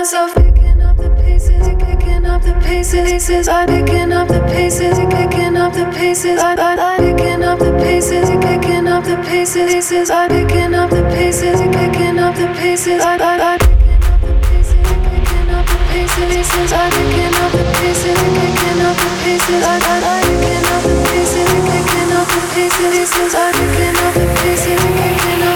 myself picking up the pieces, picking up the pieces. I'm picking up the pieces, picking up the pieces. I'm picking up the pieces, picking up the pieces. I'm picking up the pieces, picking up the pieces. I'm picking up the pieces, picking up the pieces. I'm picking up the pieces, picking up the pieces. I'm picking up the pieces, picking up the pieces. I'm picking up the pieces, picking up.